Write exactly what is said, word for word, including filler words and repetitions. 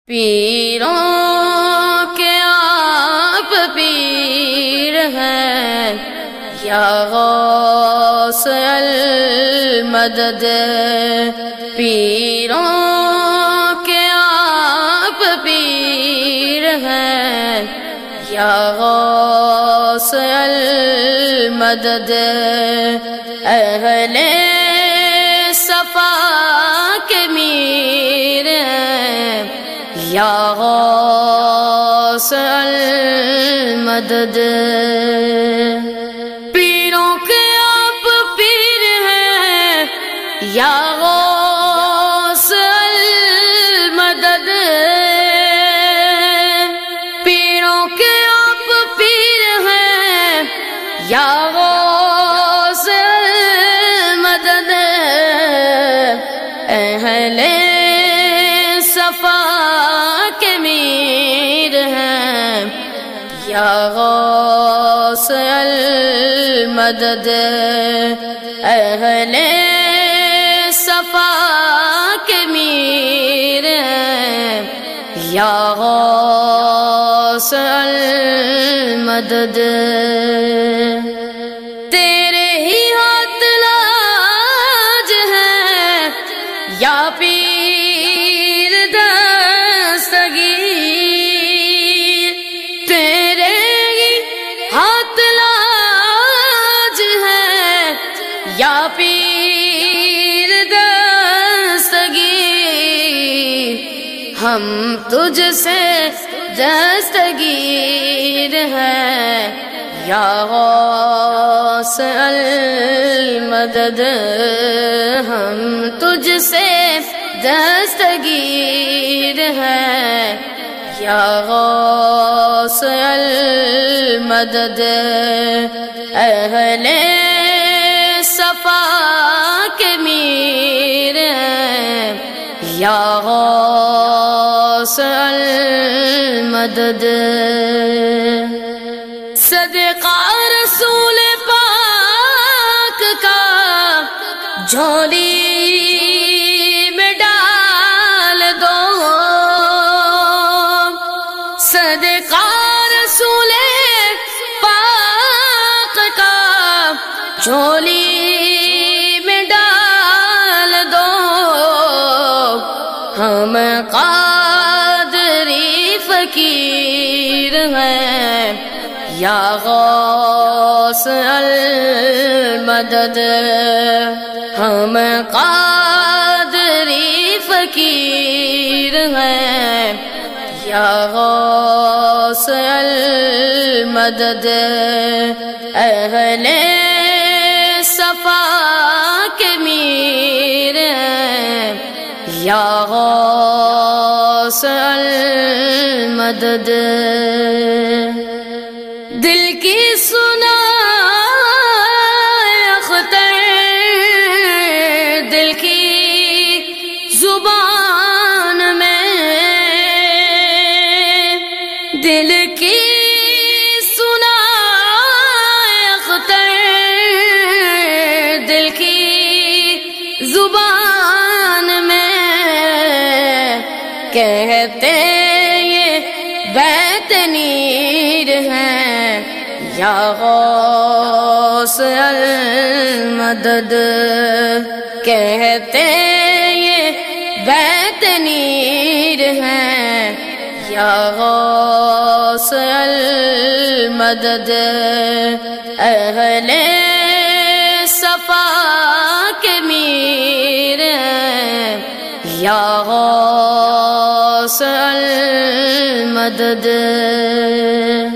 پیروں کے آپ پیر ہیں یا غوث المدد، پیروں کے آپ پیر ہیں یا غوث المدد، اہل صفا کے میر ہیں یا غوث المدد، پیروں کے آپ پیر ہیں یا غوث المدد، پیروں کے آپ پیر ہیں یا غوث المدد، اہل صفا کے میر ہیں یا غوث المدد، اہل صفا کے میر ہیں یا غوث المدد، تیرے ہی ہاتھ لاج ہے یا پیر دستگیر، تیرے ہی ہاتھ لاج ہے یا پیر دستگیر، ہم تجھ سے دستگیر ہیں یا غوث المدد، ہم تجھ سے دستگیر ہیں یا غوث المدد، اہل صفا کے میر ہیں یا غوث المدد، صدقہ رسول پاک کا جھولی میں ڈال دو، صدقہ رسول پاک کا جھولی میں ڈال دو، ہم قادری فقیر ہیں یا غوث المدد، ہم قادری فقیر ہیں یا غوث المدد، اہل صفا کے میر ہیں یا غوث المدد، دل کی سنا اختر دل کی زبان میں، دل کی سنا اختر دل کی زبان میں، کہتے یہ بیت نیر ہیں یا غوث المدد، کہتے یہ بیت نیر ہیں یا غوث المدد، اہل صفا کے میر ہیں یا غوث المدد۔